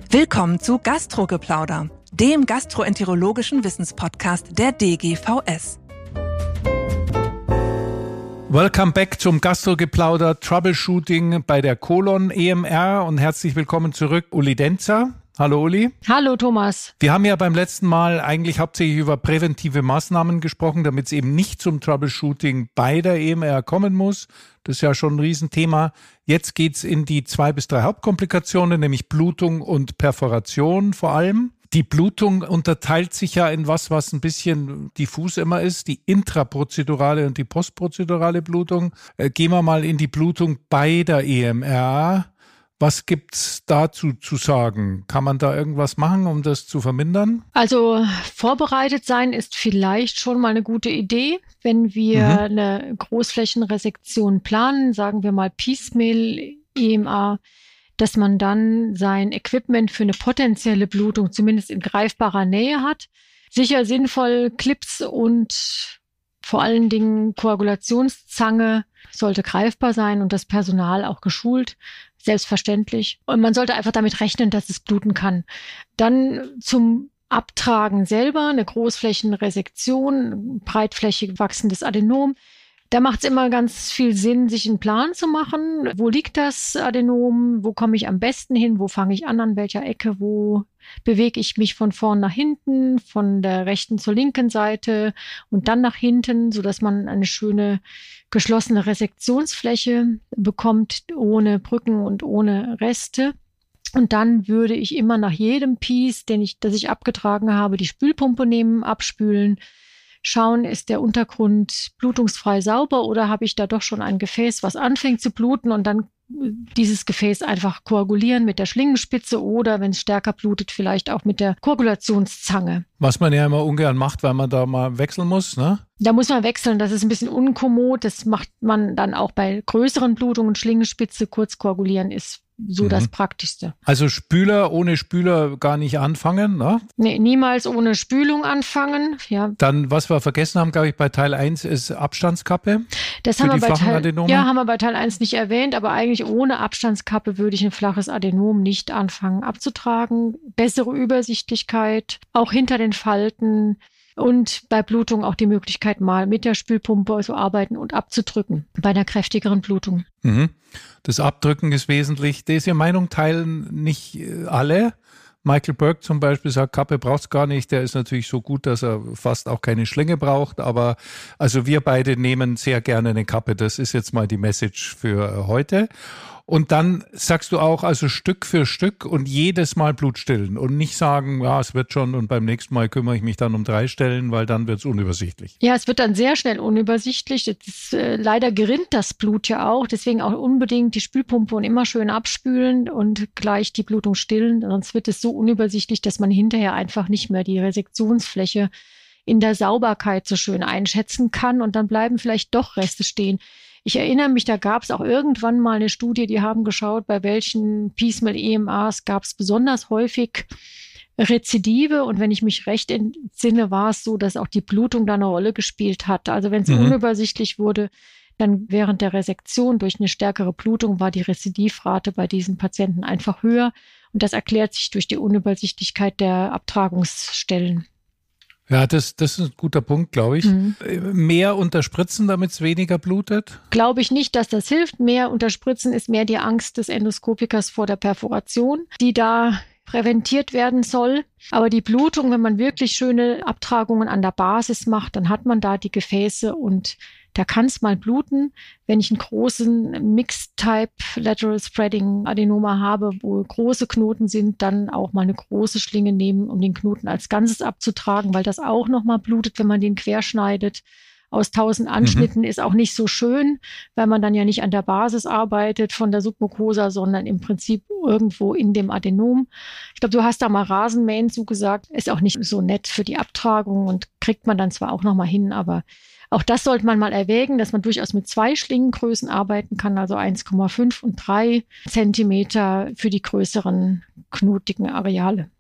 Willkommen zu Gastrogeplauder, dem gastroenterologischen Wissenspodcast der DGVS. Welcome back zum Gastrogeplauder Troubleshooting bei der Colon EMR und herzlich willkommen zurück, Uli Denzer. Hallo Uli. Hallo Thomas. Wir haben ja beim letzten Mal eigentlich hauptsächlich über präventive Maßnahmen gesprochen, damit es eben nicht zum Troubleshooting bei der EMR kommen muss. Das ist ja schon ein Riesenthema. Jetzt geht's in die 2 bis 3 Hauptkomplikationen, nämlich Blutung und Perforation vor allem. Die Blutung unterteilt sich ja in was ein bisschen diffus immer ist, die intraprozedurale und die postprozedurale Blutung. Gehen wir mal in die Blutung bei der EMR. Was gibt's dazu zu sagen? Kann man da irgendwas machen, um das zu vermindern? Also vorbereitet sein ist vielleicht schon mal eine gute Idee. Wenn wir eine Großflächenresektion planen, sagen wir mal Piecemeal EMA, dass man dann sein Equipment für eine potenzielle Blutung zumindest in greifbarer Nähe hat. Sicher sinnvoll, Clips und vor allen Dingen Koagulationszange sollte greifbar sein und das Personal auch geschult. Selbstverständlich. Und man sollte einfach damit rechnen, dass es bluten kann. Dann zum Abtragen selber, eine Großflächenresektion, breitflächig wachsendes Adenom. Da macht es immer ganz viel Sinn, sich einen Plan zu machen. Wo liegt das Adenom? Wo komme ich am besten hin? Wo fange ich an welcher Ecke? Wo bewege ich mich von vorn nach hinten, von der rechten zur linken Seite und dann nach hinten, sodass man eine schöne geschlossene Resektionsfläche bekommt, ohne Brücken und ohne Reste. Und dann würde ich immer nach jedem Piece, das ich abgetragen habe, die Spülpumpe nehmen, abspülen, schauen, ist der Untergrund blutungsfrei sauber oder habe ich da doch schon ein Gefäß, was anfängt zu bluten und dann dieses Gefäß einfach koagulieren mit der Schlingenspitze oder, wenn es stärker blutet, vielleicht auch mit der Koagulationszange. Was man ja immer ungern macht, weil man da mal wechseln muss, ne? Da muss man wechseln, das ist ein bisschen unkommod. Das macht man dann auch bei größeren Blutungen. Schlingenspitze, kurz koagulieren ist so das Praktischste. Also Spüler, ohne Spüler gar nicht anfangen, ne? Nee, niemals ohne Spülung anfangen, ja. Dann, was wir vergessen haben, glaube ich, bei Teil 1 ist Abstandskappe. Das haben wir bei Teil 1 nicht erwähnt, aber eigentlich ohne Abstandskappe würde ich ein flaches Adenom nicht anfangen abzutragen. Bessere Übersichtlichkeit, auch hinter den Falten. Und bei Blutung auch die Möglichkeit, mal mit der Spülpumpe zu arbeiten und abzudrücken bei einer kräftigeren Blutung. Das Abdrücken ist wesentlich. Diese Meinung teilen nicht alle. Michael Burke zum Beispiel sagt, Kappe braucht's gar nicht. Der ist natürlich so gut, dass er fast auch keine Schlinge braucht. Aber also wir beide nehmen sehr gerne eine Kappe. Das ist jetzt mal die Message für heute. Und dann sagst du auch, also Stück für Stück und jedes Mal Blut stillen und nicht sagen, ja, es wird schon und beim nächsten Mal kümmere ich mich dann um 3 Stellen, weil dann wird es unübersichtlich. Ja, es wird dann sehr schnell unübersichtlich. Leider gerinnt das Blut ja auch, deswegen auch unbedingt die Spülpumpe und immer schön abspülen und gleich die Blutung stillen. Sonst wird es so unübersichtlich, dass man hinterher einfach nicht mehr die Resektionsfläche in der Sauberkeit so schön einschätzen kann und dann bleiben vielleicht doch Reste stehen. Ich erinnere mich, da gab es auch irgendwann mal eine Studie, die haben geschaut, bei welchen Piecemeal EMAs gab es besonders häufig Rezidive. Und wenn ich mich recht entsinne, war es so, dass auch die Blutung da eine Rolle gespielt hat. Also wenn es unübersichtlich wurde, dann während der Resektion durch eine stärkere Blutung war die Rezidivrate bei diesen Patienten einfach höher. Und das erklärt sich durch die Unübersichtlichkeit der Abtragungsstellen. Ja, das ist ein guter Punkt, glaube ich. Mehr unterspritzen, damit es weniger blutet? Glaube ich nicht, dass das hilft. Mehr unterspritzen ist mehr die Angst des Endoskopikers vor der Perforation, die da präventiert werden soll. Aber die Blutung, wenn man wirklich schöne Abtragungen an der Basis macht, dann hat man da die Gefäße und da kann es mal bluten. Wenn ich einen großen Mixed-Type Lateral Spreading Adenoma habe, wo große Knoten sind, dann auch mal eine große Schlinge nehmen, um den Knoten als Ganzes abzutragen, weil das auch nochmal blutet, wenn man den querschneidet. Aus 1000 Anschnitten ist auch nicht so schön, weil man dann ja nicht an der Basis arbeitet von der Submucosa, sondern im Prinzip irgendwo in dem Adenom. Ich glaube, du hast da mal Rasenmähen zugesagt. Ist auch nicht so nett für die Abtragung und kriegt man dann zwar auch nochmal hin, aber auch das sollte man mal erwägen, dass man durchaus mit 2 Schlingengrößen arbeiten kann, also 1,5 und 3 Zentimeter für die größeren knotigen Areale.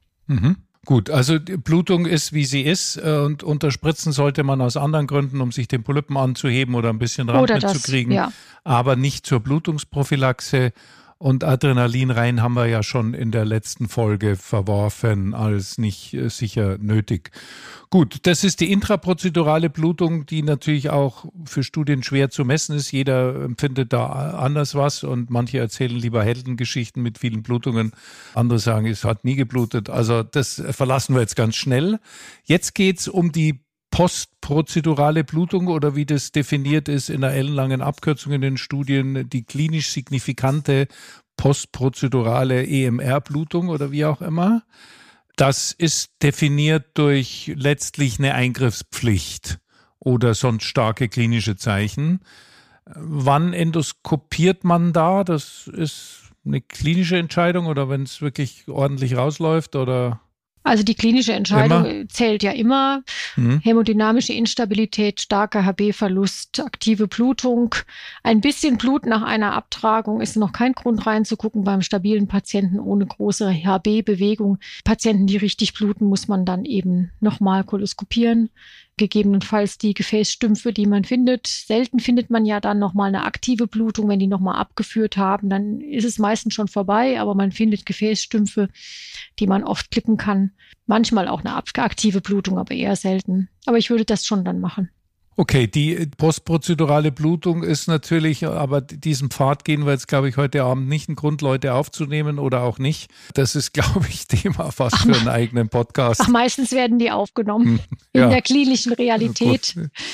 Gut, also die Blutung ist, wie sie ist und unterspritzen sollte man aus anderen Gründen, um sich den Polypen anzuheben oder ein bisschen Rand mitzukriegen, aber nicht zur Blutungsprophylaxe. Und Adrenalin rein haben wir ja schon in der letzten Folge verworfen als nicht sicher nötig. Gut, das ist die intraprozedurale Blutung, die natürlich auch für Studien schwer zu messen ist. Jeder empfindet da anders was und manche erzählen lieber Heldengeschichten mit vielen Blutungen. Andere sagen, es hat nie geblutet. Also das verlassen wir jetzt ganz schnell. Jetzt geht's um die postprozedurale Blutung oder wie das definiert ist in einer ellenlangen Abkürzung in den Studien, die klinisch signifikante postprozedurale EMR-Blutung oder wie auch immer. Das ist definiert durch letztlich eine Eingriffspflicht oder sonst starke klinische Zeichen. Wann endoskopiert man da? Das ist eine klinische Entscheidung oder wenn es wirklich ordentlich rausläuft oder? Also die klinische Entscheidung zählt ja immer. Hämodynamische Instabilität, starker HB-Verlust, aktive Blutung. Ein bisschen Blut nach einer Abtragung ist noch kein Grund reinzugucken beim stabilen Patienten ohne große HB-Bewegung. Patienten, die richtig bluten, muss man dann eben nochmal koloskopieren. Gegebenenfalls die Gefäßstümpfe, die man findet. Selten findet man ja dann nochmal eine aktive Blutung. Wenn die nochmal abgeführt haben, dann ist es meistens schon vorbei, aber man findet Gefäßstümpfe, die man oft klippen kann. Manchmal auch eine aktive Blutung, aber eher selten. Aber ich würde das schon dann machen. Okay, die postprozedurale Blutung ist natürlich, aber diesen Pfad gehen wir jetzt, glaube ich, heute Abend nicht, ein Grund, Leute aufzunehmen oder auch nicht. Das ist, glaube ich, Thema fast für einen eigenen Podcast. Meistens werden die aufgenommen. In der klinischen Realität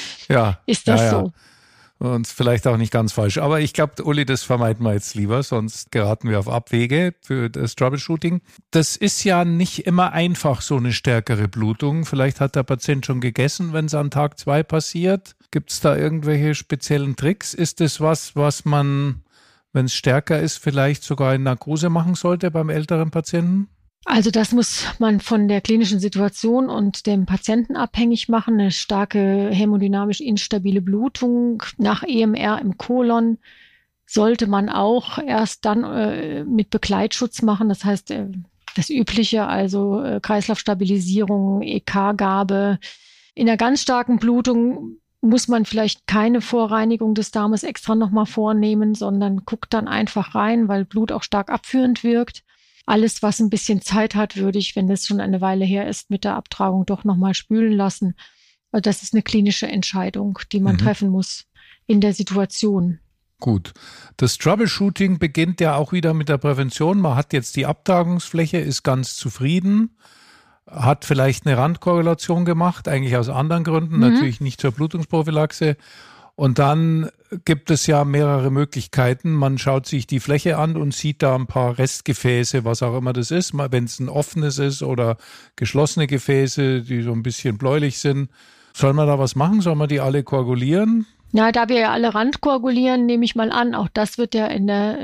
ist das so. Und vielleicht auch nicht ganz falsch. Aber ich glaube, Uli, das vermeiden wir jetzt lieber, sonst geraten wir auf Abwege für das Troubleshooting. Das ist ja nicht immer einfach, so eine stärkere Blutung. Vielleicht hat der Patient schon gegessen, wenn es an Tag 2 passiert. Gibt es da irgendwelche speziellen Tricks? Ist das was man, wenn es stärker ist, vielleicht sogar in Narkose machen sollte beim älteren Patienten? Also das muss man von der klinischen Situation und dem Patienten abhängig machen. Eine starke hämodynamisch instabile Blutung nach EMR im Kolon sollte man auch erst dann mit Begleitschutz machen. Das heißt, das Übliche, also Kreislaufstabilisierung, EK-Gabe. In einer ganz starken Blutung muss man vielleicht keine Vorreinigung des Darmes extra nochmal vornehmen, sondern guckt dann einfach rein, weil Blut auch stark abführend wirkt. Alles, was ein bisschen Zeit hat, würde ich, wenn das schon eine Weile her ist, mit der Abtragung doch nochmal spülen lassen. Also das ist eine klinische Entscheidung, die man treffen muss in der Situation. Gut. Das Troubleshooting beginnt ja auch wieder mit der Prävention. Man hat jetzt die Abtragungsfläche, ist ganz zufrieden, hat vielleicht eine Randkorrelation gemacht, eigentlich aus anderen Gründen, natürlich nicht zur Blutungsprophylaxe. Und dann gibt es ja mehrere Möglichkeiten. Man schaut sich die Fläche an und sieht da ein paar Restgefäße, was auch immer das ist. Wenn es ein offenes ist oder geschlossene Gefäße, die so ein bisschen bläulich sind. Soll man da was machen? Soll man die alle koagulieren? Ja, da wir ja alle randkoagulieren, nehme ich mal an, auch das wird ja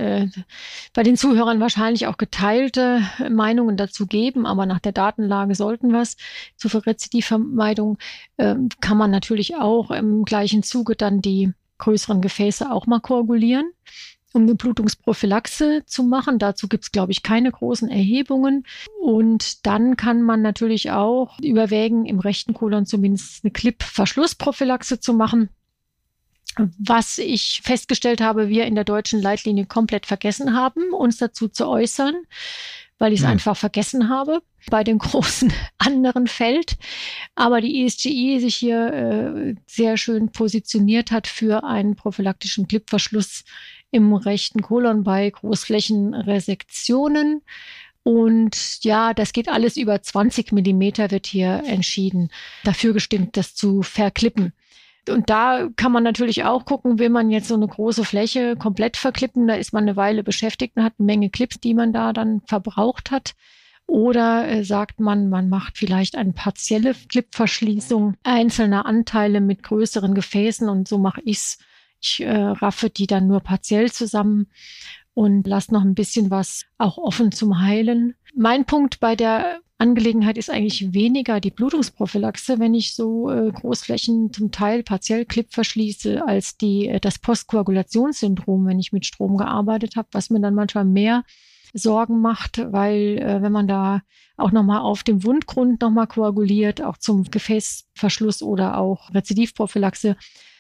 bei den Zuhörern wahrscheinlich auch geteilte Meinungen dazu geben, aber nach der Datenlage sollten wir es. Zur Rezidivvermeidung kann man natürlich auch im gleichen Zuge dann die größeren Gefäße auch mal koagulieren, um eine Blutungsprophylaxe zu machen. Dazu gibt es, glaube ich, keine großen Erhebungen. Und dann kann man natürlich auch überwägen, im rechten Kolon zumindest eine Klipp-Verschlussprophylaxe zu machen. Was ich festgestellt habe, wir in der deutschen Leitlinie komplett vergessen haben, uns dazu zu äußern, weil ich es einfach vergessen habe bei dem großen anderen Feld. Aber die ESGI sich hier sehr schön positioniert hat für einen prophylaktischen Klippverschluss im rechten Kolon bei Großflächenresektionen. Und ja, das geht alles über 20 Millimeter, wird hier entschieden, dafür gestimmt, das zu verklippen. Und da kann man natürlich auch gucken, will man jetzt so eine große Fläche komplett verklippen, da ist man eine Weile beschäftigt und hat eine Menge Clips, die man da dann verbraucht hat. Oder sagt man, man macht vielleicht eine partielle Clipverschließung einzelner Anteile mit größeren Gefäßen und so mache ich's. Ich raffe die dann nur partiell zusammen und lasse noch ein bisschen was auch offen zum Heilen. Mein Punkt bei der Angelegenheit ist eigentlich weniger die Blutungsprophylaxe, wenn ich so Großflächen zum Teil partiell Clip verschließe, als das Postkoagulationssyndrom, wenn ich mit Strom gearbeitet habe, was mir dann manchmal mehr Sorgen macht, weil wenn man da auch nochmal auf dem Wundgrund nochmal koaguliert, auch zum Gefäßverschluss oder auch Rezidivprophylaxe,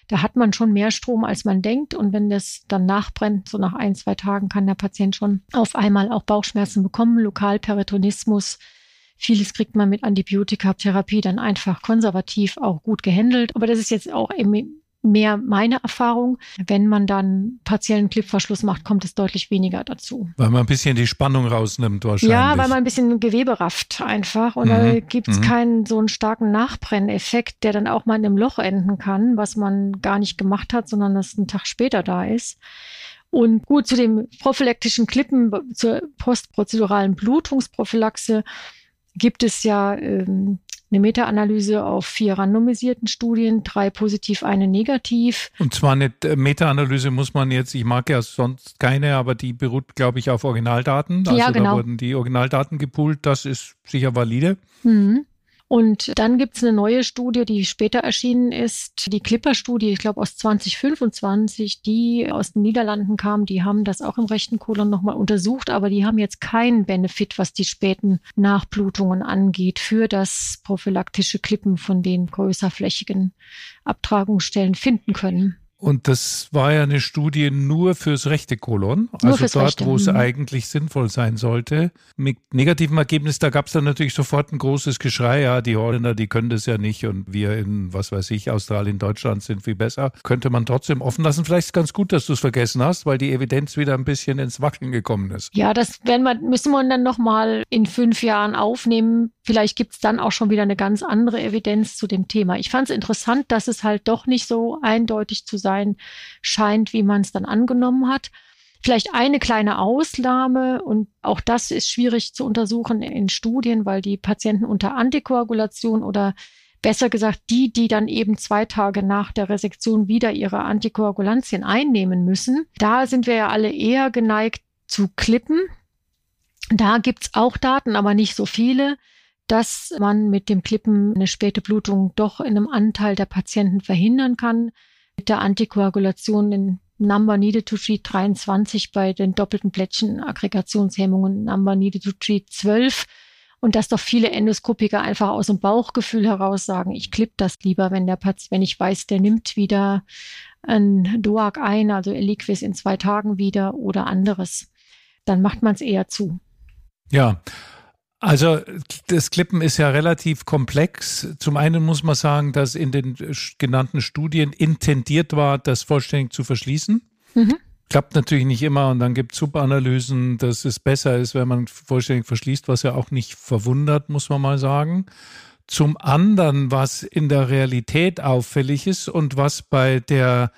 Da hat man schon mehr Strom, als man denkt. Und wenn das dann nachbrennt, so nach 1-2 Tagen, kann der Patient schon auf einmal auch Bauchschmerzen bekommen, Lokalperitonismus. Vieles kriegt man mit Antibiotikatherapie dann einfach konservativ auch gut gehandelt. Aber das ist jetzt auch mehr meine Erfahrung. Wenn man dann partiellen Klippverschluss macht, kommt es deutlich weniger dazu. Weil man ein bisschen die Spannung rausnimmt wahrscheinlich. Ja, weil man ein bisschen Gewebe rafft einfach. Und da gibt es keinen so einen starken Nachbrenneffekt, der dann auch mal in einem Loch enden kann, was man gar nicht gemacht hat, sondern das einen Tag später da ist. Und gut, zu dem prophylaktischen Klippen, zur postprozeduralen Blutungsprophylaxe gibt es ja eine Meta-Analyse auf 4 randomisierten Studien, 3 positiv, 1 negativ. Und zwar eine Meta-Analyse muss man jetzt, ich mag ja sonst keine, aber die beruht, glaube ich, auf Originaldaten. Also ja, genau. Da wurden die Originaldaten gepoolt, das ist sicher valide. Und dann gibt es eine neue Studie, die später erschienen ist, die Clipper-Studie, ich glaube aus 2025, die aus den Niederlanden kam, die haben das auch im rechten Kolon nochmal untersucht, aber die haben jetzt keinen Benefit, was die späten Nachblutungen angeht, für das prophylaktische Klippen von den größerflächigen Abtragungsstellen finden können. Und das war ja eine Studie nur fürs rechte Kolon, also dort, wo es eigentlich sinnvoll sein sollte. Mit negativem Ergebnis, da gab es dann natürlich sofort ein großes Geschrei, ja, die Holländer, die können das ja nicht und wir in, was weiß ich, Australien, Deutschland sind viel besser. Könnte man trotzdem offen lassen. Vielleicht ist es ganz gut, dass du es vergessen hast, weil die Evidenz wieder ein bisschen ins Wackeln gekommen ist. Ja, das müssen wir dann nochmal in 5 Jahren aufnehmen. Vielleicht gibt es dann auch schon wieder eine ganz andere Evidenz zu dem Thema. Ich fand es interessant, dass es halt doch nicht so eindeutig zu sein scheint, wie man es dann angenommen hat. Vielleicht eine kleine Ausnahme, und auch das ist schwierig zu untersuchen in Studien, weil die Patienten unter Antikoagulation oder besser gesagt die dann eben 2 Tage nach der Resektion wieder ihre Antikoagulantien einnehmen müssen. Da sind wir ja alle eher geneigt zu klippen. Da gibt's auch Daten, aber nicht so viele, dass man mit dem Klippen eine späte Blutung doch in einem Anteil der Patienten verhindern kann. Mit der Antikoagulation in Number Needed to Treat 23 bei den doppelten Plättchen-Aggregationshemmungen, Number Needed to Treat 12. Und dass doch viele Endoskopiker einfach aus dem Bauchgefühl heraus sagen, ich klippe das lieber, wenn ich weiß, der nimmt wieder ein DOAC ein, also Eliquis in 2 Tagen wieder oder anderes. Dann macht man es eher zu. Ja, also das Klippen ist ja relativ komplex. Zum einen muss man sagen, dass in den genannten Studien intendiert war, das vollständig zu verschließen. Klappt natürlich nicht immer und dann gibt es Subanalysen, dass es besser ist, wenn man vollständig verschließt, was ja auch nicht verwundert, muss man mal sagen. Zum anderen, was in der Realität auffällig ist und was bei der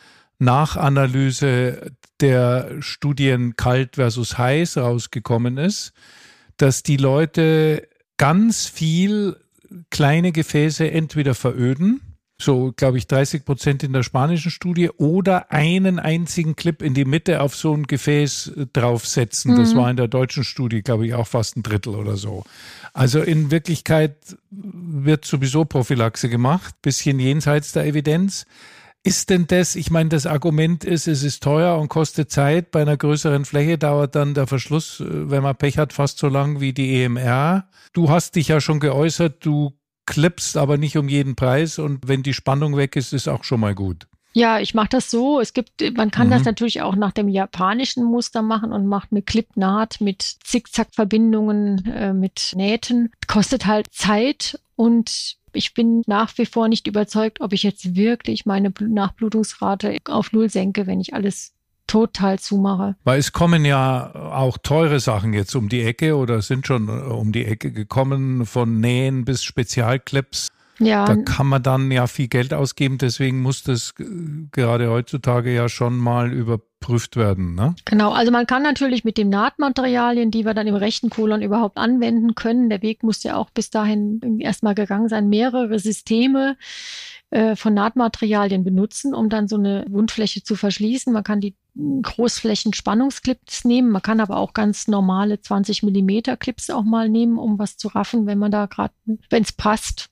Nachanalyse der Studien kalt versus heiß rausgekommen ist, dass die Leute ganz viel kleine Gefäße entweder veröden, so glaube ich 30% in der spanischen Studie, oder einen einzigen Clip in die Mitte auf so ein Gefäß draufsetzen. Das war in der deutschen Studie, glaube ich, auch fast 1/3 oder so. Also in Wirklichkeit wird sowieso Prophylaxe gemacht, bisschen jenseits der Evidenz. Ist denn das, ich meine, das Argument ist, es ist teuer und kostet Zeit. Bei einer größeren Fläche dauert dann der Verschluss, wenn man Pech hat, fast so lang wie die EMR. Du hast dich ja schon geäußert, du klippst aber nicht um jeden Preis und wenn die Spannung weg ist, ist auch schon mal gut. Ja, ich mache das so. Man kann das natürlich auch nach dem japanischen Muster machen und macht eine Clipnaht mit Zickzackverbindungen, mit Nähten. Kostet halt Zeit und ich bin nach wie vor nicht überzeugt, ob ich jetzt wirklich meine Nachblutungsrate auf 0 senke, wenn ich alles total zumache. Weil es kommen ja auch teure Sachen jetzt um die Ecke oder sind schon um die Ecke gekommen, von Nähen bis Spezialclips. Ja. Da kann man dann ja viel Geld ausgeben, deswegen muss das gerade heutzutage ja schon mal überprüft werden, ne? Genau, also man kann natürlich mit den Nahtmaterialien, die wir dann im rechten Kolon überhaupt anwenden können, der Weg muss ja auch bis dahin erstmal gegangen sein, mehrere Systeme von Nahtmaterialien benutzen, um dann so eine Wundfläche zu verschließen. Man kann die Großflächen Spannungsclips nehmen, man kann aber auch ganz normale 20 Millimeter Clips auch mal nehmen, um was zu raffen, wenn man da gerade, wenn es passt.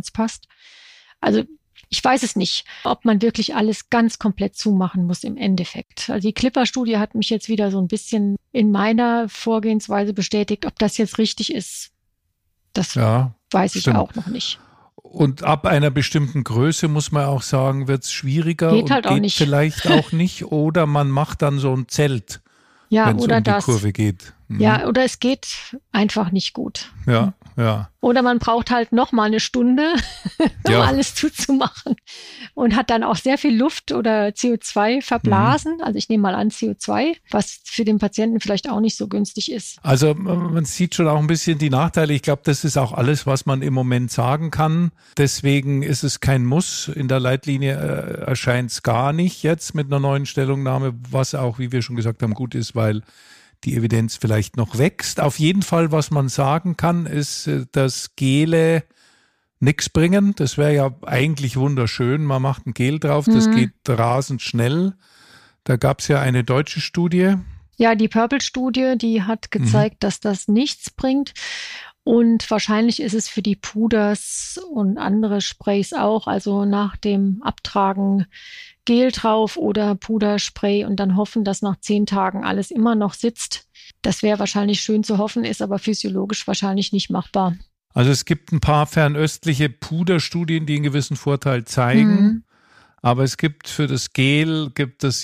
Also ich weiß es nicht, ob man wirklich alles ganz komplett zumachen muss im Endeffekt. Also die Clipper-Studie hat mich jetzt wieder so ein bisschen in meiner Vorgehensweise bestätigt, ob das jetzt richtig ist. Das weiß ich auch noch nicht. Und ab einer bestimmten Größe, muss man auch sagen, wird es schwieriger Geht und halt auch geht nicht. vielleicht auch nicht. Oder man macht dann so ein Zelt, wenn es um die Kurve geht. Ja, oder es geht einfach nicht gut. Ja, ja. Oder man braucht halt noch mal eine Stunde, um alles zuzumachen und hat dann auch sehr viel Luft oder CO2 verblasen. Also ich nehme mal an CO2, was für den Patienten vielleicht auch nicht so günstig ist. Also man sieht schon auch ein bisschen die Nachteile. Ich glaube, das ist auch alles, was man im Moment sagen kann. Deswegen ist es kein Muss. In der Leitlinie erscheint es gar nicht jetzt mit einer neuen Stellungnahme, was auch, wie wir schon gesagt haben, gut ist, weil die Evidenz vielleicht noch wächst. Auf jeden Fall, was man sagen kann, ist, dass Gele nichts bringen. Das wäre ja eigentlich wunderschön. Man macht ein Gel drauf, das geht rasend schnell. Da gab es ja eine deutsche Studie. Ja, die Purple-Studie, die hat gezeigt, dass das nichts bringt. Und wahrscheinlich ist es für die Puders und andere Sprays auch, also nach dem Abtragen Gel drauf oder Puderspray und dann hoffen, dass nach 10 Tagen alles immer noch sitzt. Das wäre wahrscheinlich schön zu hoffen, ist aber physiologisch wahrscheinlich nicht machbar. Also es gibt ein paar fernöstliche Puderstudien, die einen gewissen Vorteil zeigen. Aber es gibt für das Gel,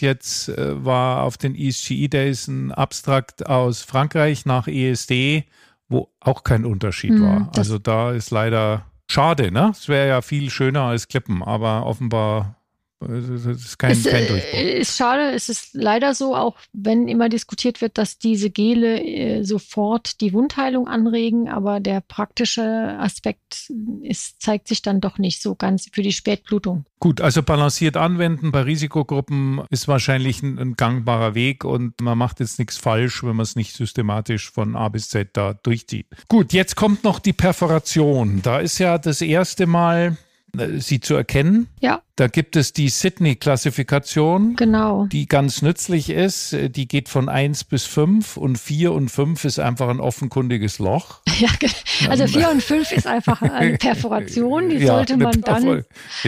war auf den ESGE Days ein Abstrakt aus Frankreich nach ESD, wo auch kein Unterschied war. Also da ist leider schade, ne? Es wäre ja viel schöner als Klippen, aber offenbar das ist kein Durchbruch. Ist schade, es ist leider so, auch wenn immer diskutiert wird, dass diese Gele sofort die Wundheilung anregen, aber der praktische Aspekt zeigt sich dann doch nicht so ganz für die Spätblutung. Gut, also balanciert anwenden bei Risikogruppen ist wahrscheinlich ein gangbarer Weg und man macht jetzt nichts falsch, wenn man es nicht systematisch von A bis Z da durchzieht. Gut, jetzt kommt noch die Perforation. Da ist ja das erste Mal sie zu erkennen. Ja. Da gibt es die Sydney-Klassifikation, genau, die ganz nützlich ist. Die geht von 1 bis 5 und 4 und 5 ist einfach ein offenkundiges Loch. Ja, also 4 und 5 ist einfach eine Perforation, die sollte man dann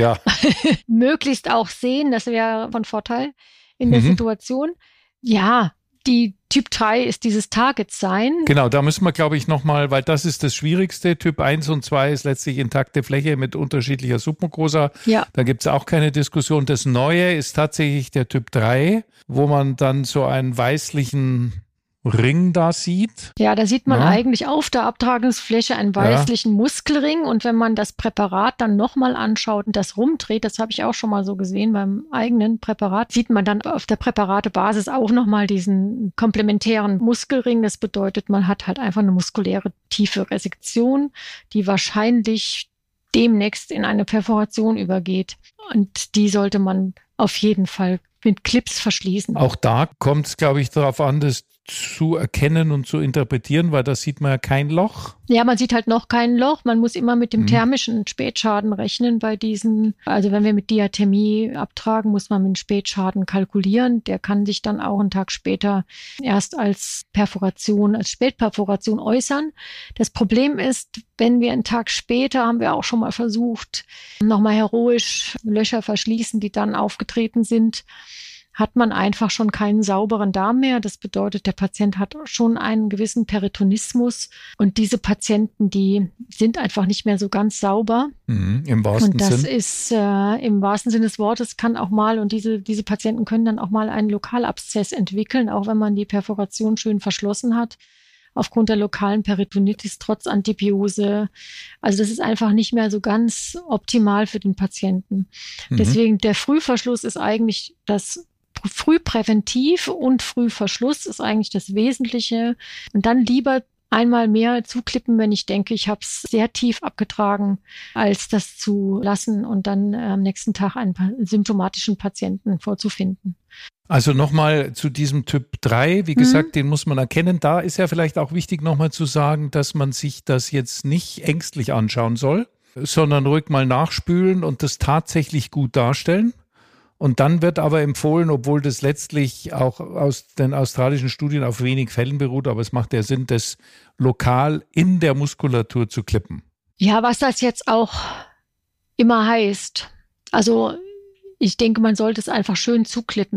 möglichst auch sehen. Das wäre von Vorteil in der Situation. Ja, die Typ 3 ist dieses Target Sign. Genau, da müssen wir, glaube ich, nochmal, weil das ist das Schwierigste. Typ 1 und 2 ist letztlich intakte Fläche mit unterschiedlicher Submucosa. Ja. Da gibt es auch keine Diskussion. Das Neue ist tatsächlich der Typ 3, wo man dann so einen weißlichen Ring da sieht. Ja, da sieht man eigentlich auf der Abtragungsfläche einen weißlichen Muskelring und wenn man das Präparat dann nochmal anschaut und das rumdreht, das habe ich auch schon mal so gesehen beim eigenen Präparat, sieht man dann auf der Präparatebasis auch nochmal diesen komplementären Muskelring. Das bedeutet, man hat halt einfach eine muskuläre tiefe Resektion, die wahrscheinlich demnächst in eine Perforation übergeht und die sollte man auf jeden Fall mit Clips verschließen. Auch da kommt es, glaube ich, darauf an, das zu erkennen und zu interpretieren, weil da sieht man ja kein Loch. Ja, man sieht halt noch kein Loch. Man muss immer mit dem thermischen Spätschaden rechnen bei diesen, also wenn wir mit Diathermie abtragen, muss man mit dem Spätschaden kalkulieren. Der kann sich dann auch einen Tag später erst als Perforation, als Spätperforation äußern. Das Problem ist, wenn wir einen Tag später, haben wir auch schon mal versucht, nochmal heroisch Löcher verschließen, die dann aufgetreten sind, hat man einfach schon keinen sauberen Darm mehr. Das bedeutet, der Patient hat schon einen gewissen Peritonismus und diese Patienten, die sind einfach nicht mehr so ganz sauber. Im wahrsten Sinne. Und das ist im wahrsten Sinne des Wortes kann auch mal, und diese Patienten können dann auch mal einen Lokalabszess entwickeln, auch wenn man die Perforation schön verschlossen hat. Aufgrund der lokalen Peritonitis trotz Antibiose. Also das ist einfach nicht mehr so ganz optimal für den Patienten. Deswegen der Frühverschluss ist eigentlich das Frühpräventiv und Frühverschluss ist eigentlich das Wesentliche. Und dann lieber einmal mehr zuklippen, wenn ich denke, ich habe es sehr tief abgetragen, als das zu lassen und dann am nächsten Tag einen symptomatischen Patienten vorzufinden. Also nochmal zu diesem Typ 3, wie gesagt, den muss man erkennen. Da ist ja vielleicht auch wichtig nochmal zu sagen, dass man sich das jetzt nicht ängstlich anschauen soll, sondern ruhig mal nachspülen und das tatsächlich gut darstellen. Und dann wird aber empfohlen, obwohl das letztlich auch aus den australischen Studien auf wenig Fällen beruht, aber es macht ja Sinn, das lokal in der Muskulatur zu klippen. Ja, was das jetzt auch immer heißt. Also ich denke, man sollte es einfach schön zuklippen.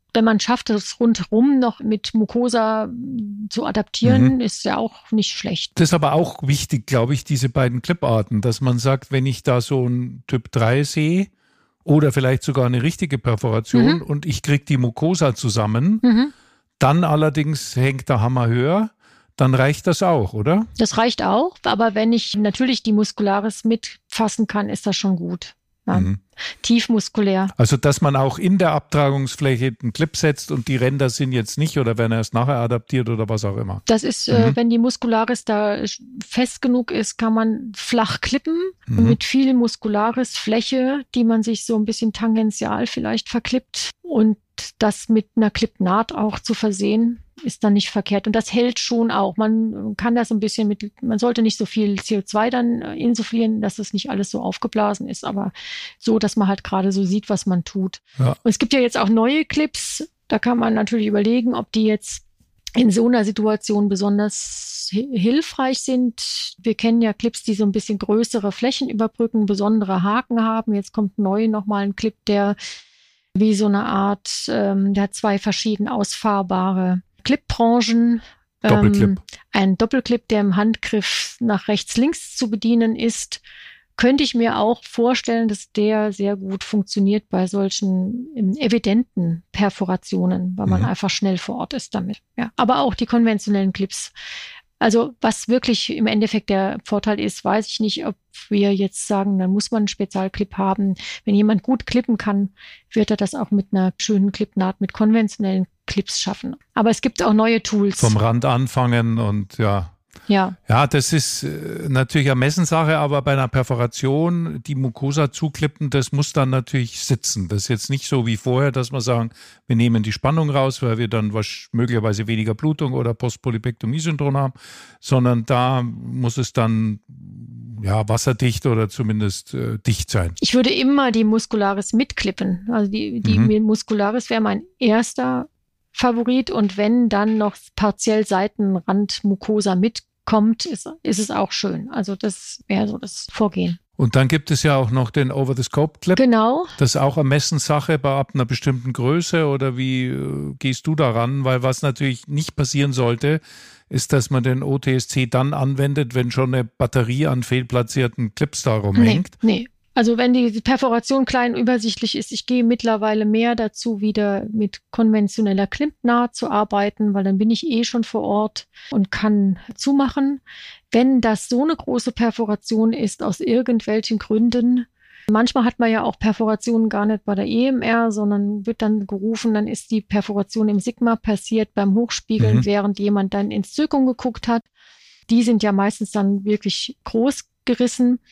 wenn man schafft, das rundherum noch mit Mucosa zu adaptieren, ist ja auch nicht schlecht. Das ist aber auch wichtig, glaube ich, diese beiden Cliparten, dass man sagt, wenn ich da so ein Typ 3 sehe oder vielleicht sogar eine richtige Perforation und ich kriege die Mucosa zusammen, dann allerdings hängt der Hammer höher, dann reicht das auch, oder? Das reicht auch, aber wenn ich natürlich die Muscularis mitfassen kann, ist das schon gut. Ja. Tiefmuskulär. Also, dass man auch in der Abtragungsfläche einen Clip setzt und die Ränder sind jetzt nicht oder werden erst nachher adaptiert oder was auch immer. Das ist, wenn die Muscularis da fest genug ist, kann man flach klippen und mit viel Muscularis Fläche, die man sich so ein bisschen tangential vielleicht verklippt und das mit einer Clipnaht auch zu versehen, ist dann nicht verkehrt. Und das hält schon auch. Man kann das ein bisschen man sollte nicht so viel CO2 dann insufflieren, dass es nicht alles so aufgeblasen ist, aber so, dass man halt gerade so sieht, was man tut. Ja. Und es gibt ja jetzt auch neue Clips, da kann man natürlich überlegen, ob die jetzt in so einer Situation besonders hilfreich sind. Wir kennen ja Clips, die so ein bisschen größere Flächen überbrücken, besondere Haken haben. Jetzt kommt neu nochmal ein Clip, der wie so eine Art, der hat 2 verschieden ausfahrbare Clipbranchen. Doppelclip. Ein Doppelclip, der im Handgriff nach rechts, links zu bedienen ist. Könnte ich mir auch vorstellen, dass der sehr gut funktioniert bei solchen evidenten Perforationen, weil man einfach schnell vor Ort ist damit. Ja. Aber auch die konventionellen Clips. Also was wirklich im Endeffekt der Vorteil ist, weiß ich nicht, ob wir jetzt sagen, dann muss man einen Spezialclip haben. Wenn jemand gut klippen kann, wird er das auch mit einer schönen Clipnaht, mit konventionellen Clips schaffen. Aber es gibt auch neue Tools. Vom Rand anfangen und ja. Ja, das ist natürlich Ermessenssache, aber bei einer Perforation die Mucosa zuklippen, das muss dann natürlich sitzen. Das ist jetzt nicht so wie vorher, dass wir sagen, wir nehmen die Spannung raus, weil wir dann möglicherweise weniger Blutung oder Postpolypektomie-Syndrom haben, sondern da muss es dann wasserdicht oder zumindest dicht sein. Ich würde immer die Muscularis mitklippen. Also die Muscularis wäre mein erster Favorit und wenn dann noch partiell Seitenrand Mucosa mitkommt, ist es auch schön. Also das wäre so das Vorgehen. Und dann gibt es ja auch noch den Over-the-Scope-Clip. Genau. Das ist auch Ermessenssache ab einer bestimmten Größe oder wie gehst du daran? Weil was natürlich nicht passieren sollte, ist, dass man den OTSC dann anwendet, wenn schon eine Batterie an fehlplatzierten Clips da rumhängt. Nee. Also wenn die Perforation klein übersichtlich ist, ich gehe mittlerweile mehr dazu, wieder mit konventioneller Clipnaht zu arbeiten, weil dann bin ich schon vor Ort und kann zumachen. Wenn das so eine große Perforation ist, aus irgendwelchen Gründen, manchmal hat man ja auch Perforationen gar nicht bei der EMR, sondern wird dann gerufen, dann ist die Perforation im Sigma passiert beim Hochspiegeln, während jemand dann ins Zirkon geguckt hat. Die sind ja meistens dann wirklich groß gerissen.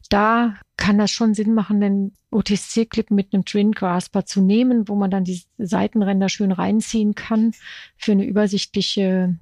Da kann das schon Sinn machen, den OTSC-Clip mit einem Twin Grasper zu nehmen, wo man dann die Seitenränder schön reinziehen kann für eine übersichtliche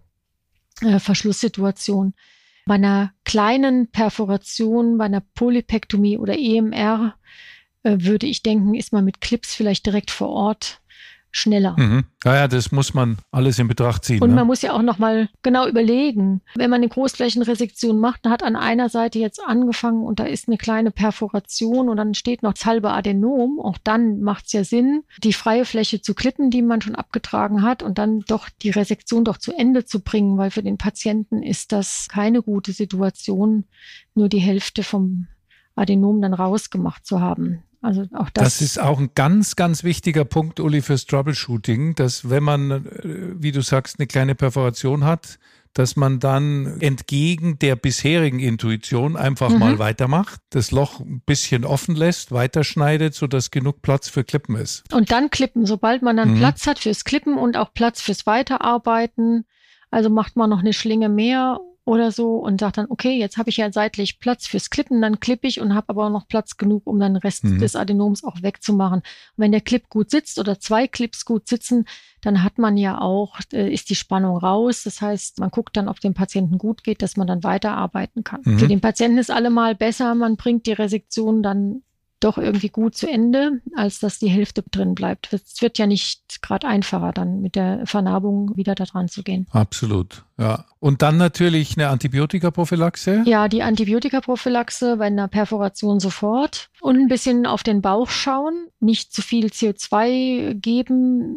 Verschlusssituation. Bei einer kleinen Perforation, bei einer Polypektomie oder EMR würde ich denken, ist man mit Clips vielleicht direkt vor Ort schneller. Ja, das muss man alles in Betracht ziehen. Und man muss ja auch nochmal genau überlegen, wenn man eine Großflächenresektion macht, dann hat an einer Seite jetzt angefangen und da ist eine kleine Perforation und dann steht noch das halbe Adenom. Auch dann macht es ja Sinn, die freie Fläche zu klippen, die man schon abgetragen hat und dann doch die Resektion doch zu Ende zu bringen, weil für den Patienten ist das keine gute Situation, nur die Hälfte vom Adenom dann rausgemacht zu haben. Also auch das ist auch ein ganz, ganz wichtiger Punkt, Uli, fürs Troubleshooting, dass wenn man, wie du sagst, eine kleine Perforation hat, dass man dann entgegen der bisherigen Intuition einfach mal weitermacht, das Loch ein bisschen offen lässt, weiterschneidet, sodass genug Platz für Klippen ist. Und dann klippen, sobald man dann Platz hat fürs Klippen und auch Platz fürs Weiterarbeiten, also macht man noch eine Schlinge mehr oder so und sagt dann, okay, jetzt habe ich ja seitlich Platz fürs Klippen, dann klippe ich und habe aber auch noch Platz genug, um dann den Rest des Adenoms auch wegzumachen. Und wenn der Clip gut sitzt oder 2 Clips gut sitzen, dann hat man ja auch, ist die Spannung raus. Das heißt, man guckt dann, ob dem Patienten gut geht, dass man dann weiterarbeiten kann. Für den Patienten ist allemal besser, man bringt die Resektion dann doch irgendwie gut zu Ende, als dass die Hälfte drin bleibt. Es wird ja nicht gerade einfacher, dann mit der Vernarbung wieder da dran zu gehen. Absolut, ja. Und dann natürlich eine Antibiotikaprophylaxe? Ja, die Antibiotikaprophylaxe bei einer Perforation sofort. Und ein bisschen auf den Bauch schauen, nicht zu viel CO2 geben,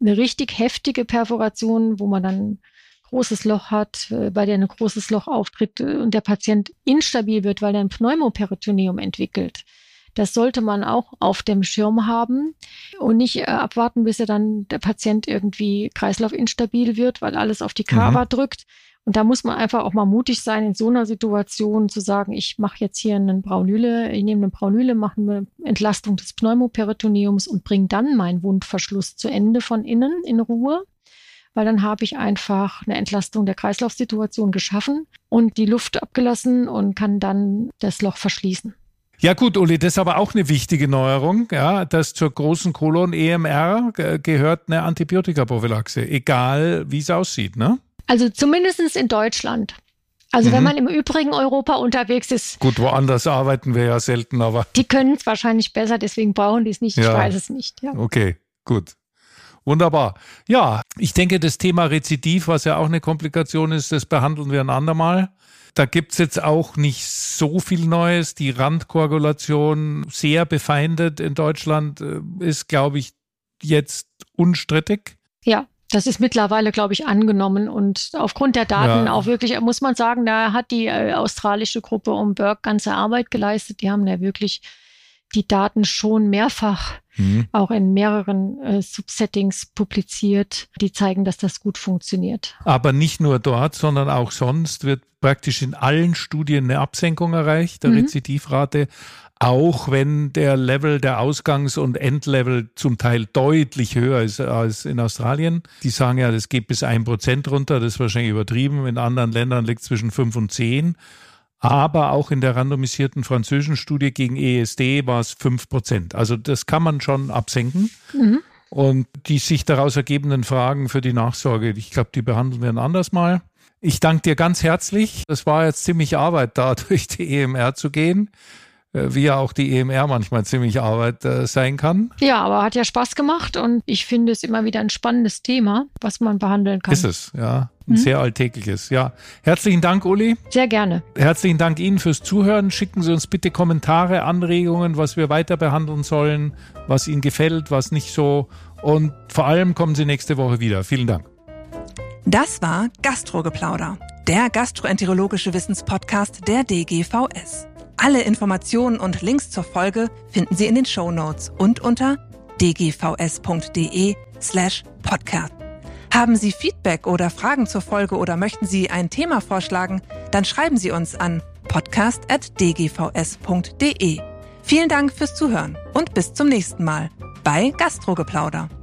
eine richtig heftige Perforation, wo man dann großes Loch hat, bei der ein großes Loch auftritt und der Patient instabil wird, weil er ein Pneumoperitoneum entwickelt. Das sollte man auch auf dem Schirm haben und nicht abwarten, bis der Patient irgendwie kreislaufinstabil wird, weil alles auf die Kava drückt. Und da muss man einfach auch mal mutig sein, in so einer Situation zu sagen, ich mache jetzt hier ich nehme eine Braunüle, mache eine Entlastung des Pneumoperitoneums und bringe dann meinen Wundverschluss zu Ende von innen in Ruhe. Weil dann habe ich einfach eine Entlastung der Kreislaufsituation geschaffen und die Luft abgelassen und kann dann das Loch verschließen. Ja gut, Uli, das ist aber auch eine wichtige Neuerung, ja, dass zur großen Kolon-EMR gehört eine Antibiotikaprophylaxe, egal wie es aussieht, ne? Also zumindest in Deutschland. Also wenn man im übrigen Europa unterwegs ist. Gut, woanders arbeiten wir ja selten, aber... Die können es wahrscheinlich besser, deswegen brauchen die es nicht, ich weiß es nicht. Ja. Okay, gut. Wunderbar. Ja, ich denke, das Thema Rezidiv, was ja auch eine Komplikation ist, das behandeln wir ein andermal. Da gibt's jetzt auch nicht so viel Neues. Die Randkoagulation, sehr befeindet in Deutschland, ist, glaube ich, jetzt unstrittig. Ja, das ist mittlerweile, glaube ich, angenommen. Und aufgrund der Daten auch wirklich, muss man sagen, da hat die australische Gruppe um Burke ganze Arbeit geleistet. Die haben ja wirklich die Daten schon mehrfach auch in mehreren Subsettings publiziert, die zeigen, dass das gut funktioniert. Aber nicht nur dort, sondern auch sonst wird praktisch in allen Studien eine Absenkung erreicht, der Rezidivrate, auch wenn der Level der Ausgangs- und Endlevel zum Teil deutlich höher ist als in Australien. Die sagen ja, das geht bis 1% runter, das ist wahrscheinlich übertrieben. In anderen Ländern liegt es zwischen 5 und 10. Aber auch in der randomisierten französischen Studie gegen ESD war es 5%. Also das kann man schon absenken. Und die sich daraus ergebenden Fragen für die Nachsorge, ich glaube, die behandeln wir ein anderes Mal. Ich danke dir ganz herzlich. Das war jetzt ziemlich Arbeit, da durch die EMR zu gehen. Wie ja auch die EMR manchmal ziemlich Arbeit sein kann. Ja, aber hat ja Spaß gemacht und ich finde es immer wieder ein spannendes Thema, was man behandeln kann. Ist es, ja. Ein sehr alltägliches, ja. Herzlichen Dank, Uli. Sehr gerne. Herzlichen Dank Ihnen fürs Zuhören. Schicken Sie uns bitte Kommentare, Anregungen, was wir weiter behandeln sollen, was Ihnen gefällt, was nicht so. Und vor allem kommen Sie nächste Woche wieder. Vielen Dank. Das war Gastrogeplauder, der gastroenterologische Wissenspodcast der DGVS. Alle Informationen und Links zur Folge finden Sie in den Shownotes und unter dgvs.de/podcast. Haben Sie Feedback oder Fragen zur Folge oder möchten Sie ein Thema vorschlagen, dann schreiben Sie uns an podcast@dgvs.de. Vielen Dank fürs Zuhören und bis zum nächsten Mal bei Gastrogeplauder.